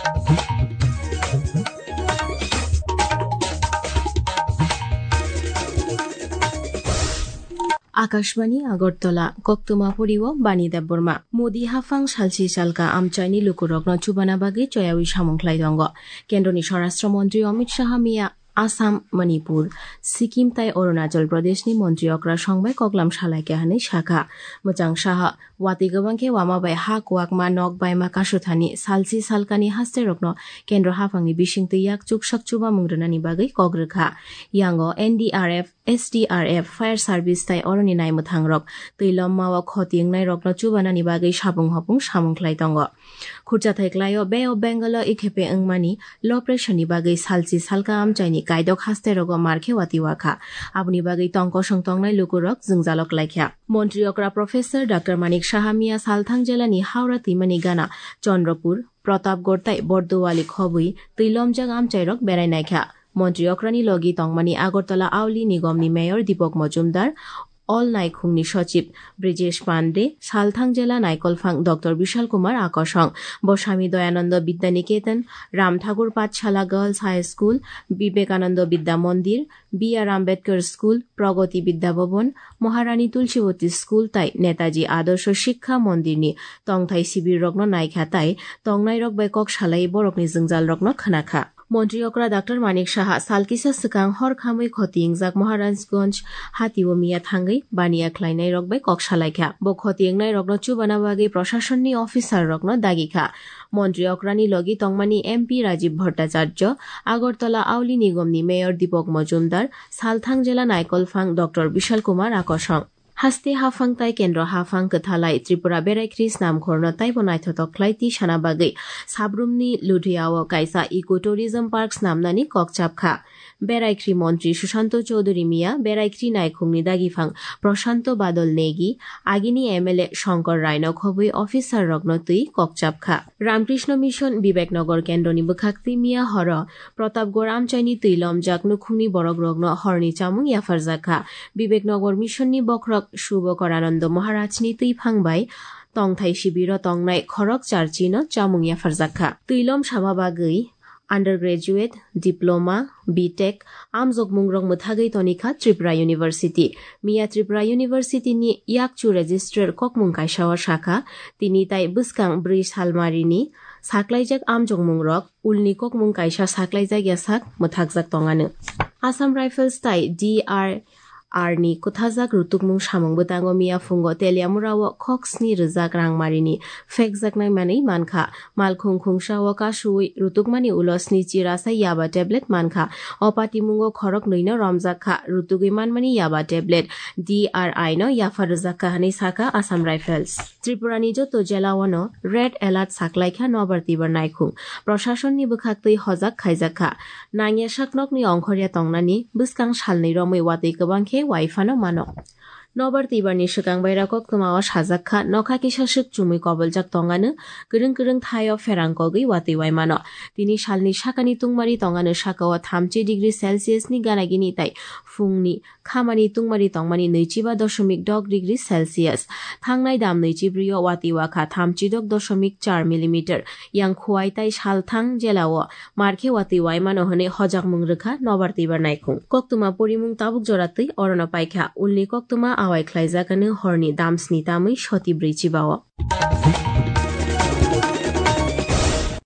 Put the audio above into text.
आकाशवाणी আগরতলা কক্তমা পরিও বাণী দেববর্মা মোদি হাফাং সালসি সালকা আমচাইনি লুকুরগ্ন চুবানাবাগি চয়াউই সামংখ্লাই দঙ্গ কেন্দ্রনি স্বরাষ্ট্রমন্ত্রী অমিত শাহ মিয়া आसाम मणिपुर सिक्किम ताई अरुणाचल प्रदेशनि मन्त्री अक्रा संबाय कगलाम सालायके हानै शाखा मोजां साहा वाति गोबांखे वामाबाय हा कुवाकमा नक बायमा कासुथानि सालसि सालकानि हास्ते रग्न केन्द्र हाफांनि बिसिंतै याक चुक सकचुबा मुंग्रनानि बागै कग्रोखा यांगो एनडीआरएफ एसडीआरएफ फायर सार्भिस ताई अरनि नायमथां रक तैलम मावा खतिंनाय रग्न चुबानानि बागै साबुं हपुं सामुंख्लाय दंग खुरजा थाइख्लायो बे अफ बेंगल इखेपे अंगमानि लपरेशननि बागै सालसि सालका आमचाइनि गायदक हास्ते रग मारखे वातिवाखा आबुनि बागै तंक संतंनाय लुकुरक जोंजालक लायख्या मन्त्री अक्रा प्रोफेसर डॉक्टर मानिक साहामिया सालथां जिल्लानि हावड़ा तिमानि गाना चन्द्रपुर प्रतापगढ़ ताई बर्दुवाली खबुई तैलमजाग आमचाइरक बेरायनायख्या मन्त्री अक्रानि लगी तंगमानि আগরতলা आउली निगमनि मेयर दीपक मजुमदार অল নাইখুংনি সচিব ব্রিজেশ পান্ডে সালথাং জেলা নাইকলফাং ডক্টর বিশাল কুমার আকর্ষং বস্বামী Dayanand Vidyaniketan Ram Thakur Pathshala girls high school Vivekananda বিদ্যা মন্দির বি আর আম্বেদকর স্কুল প্রগতি বিদ্যা ভবন মহারানী তুলসীবতী স্কুল তাই নেতাজি আদর্শ শিক্ষা মন্দিরনি তংথাই শিবির রগ্ন নাইখা তাই তংনাই রক বাই কক সালাই বরকনি जोंजाल रग्न खोनाखा मन्त्री अक्रा डाक्टर मानिक साहा सालकिसा सिकां हरखामै खतिंजाक महाराजगंज हातिओ मिया थांगै बानिया ख्लायनाय रगबाय कक्सालायखा ब खतिंनाय रग्न चुबानाबागै प्रशासननि अफिसार रग्न दागिखा मन्त्री अक्रानि लगी तंगमानि एमपी राजीव भट्टाचार्य আগরতলা आउली निगमनि मेयर दीपक मजुमदार सालथां जिल्ला नाइकलफां डक्टर विशाल कुमार आकर्षण हास्ते हाफां ताई केन्द्र हाफां कथालाई त्रिपुरा बेरायख्रिस नाम खर्न ताई बनायथ तख्लाय ती साना बागै साब्रुमनि लुधियाव कायसा इको टूरिज्म पार्क्स नामनानि ककचापखा बेरायख्रि मन्त्री सुशांत चौधरी मिया बेरायख्रि नायखुंनि दागिफां प्रशांत बादल नेगी आगिनि एमएलए शंकर रायन खबुई अफिसार रग्न तुई ककचापखा रामकृष्ण मिशन विवेकनगर केन्द्रनि बुखाक्ति मिया हर प्रतापगढ़ आमचाइनि तैलम जाक नुखुंनि बरग रग्न हरनि चामुं याफारजाखा विवेकनगर मिशननि बख्रक शुभकरानन्द महाराजनि तैफांबाय तंथाइ शिबिर तंनाय खरक चार्चिनो चामुं याफारजाखा तैलम सामाबागै आन्डार ग्रेजुएट डिप्लोमा बीटेक आमजगमुंग्रं मुथागै तनिखा त्रिपुरा यूनिवर्सिटी मिया त्रिपुरा यूनिवर्सिटीनि याकचु रेजिस्ट्रार ककमुं कायसावा शाखा तिनि ताई बुसकां ब्रै सालमारिनि साख्लायजाक आमजगमुंग्रक उलनि ककमुं कायसा साख्लायजाक यासाक मुथागजाक तंगानो आसाम राइफल्स ताई डीआर आरनि कुथाजाक रुतुकमुं सामुंबो तांगो मिया फुंगो तेलियामुराव खक्सनि रजाक रांमारिनि फेकजाकनाय मानै मानखा मालखुं खुंसाव कासुई रुतुकमानि उलसनि चिरासा याबा टेब्लेट मानखा अपातिमुंगो खरक नैनो रमजाखा रुतुगै मानमानि याबा टेब्लेट डीआरआई नो याफा रजाका हानै साका आसाम राइफल्स त्रिपुरानि जतो जेलावनो रेड एलार्ट साख्लायखा नबरतिबर नायखुं प्रशासननि बुखाक्तै हजाक खायजाखा नांया साकनकनि अंखरिया तंनानि बुसकां सालनै रमै वातै गोबांखे वाइफानो मानो नबर तिबारनि सिगां बायराकक तुमावा साजाखा नखा किसासुक चुमै कबलजाक तंगानो गोरों थायो फेरांकगै वातै वाइमानो तिनि सालनि साकानि तुंमारि तंगानो साकावा 30 डिग्री सेल्सियासनि गानागिनि ताई फुंनि खामानि तुंमारि तंमानि 2.6 डिग्री सेल्सियास थांनाय दाम 2 वाति वाखा 30.4 मिलिमिटार यां खुवाइ ताई सालथां जेलाव मारखे वातै वाइमानो हने हजाक मुंग्रखा नबर तिबार नायखुं कक्तुमा परिमुं ताबुक जरातै अरन पाइखा उलनि कक्तुमा आवाय ख्लायजाकानो हरनि दामस्नि तामै सति ब्रैचिबाव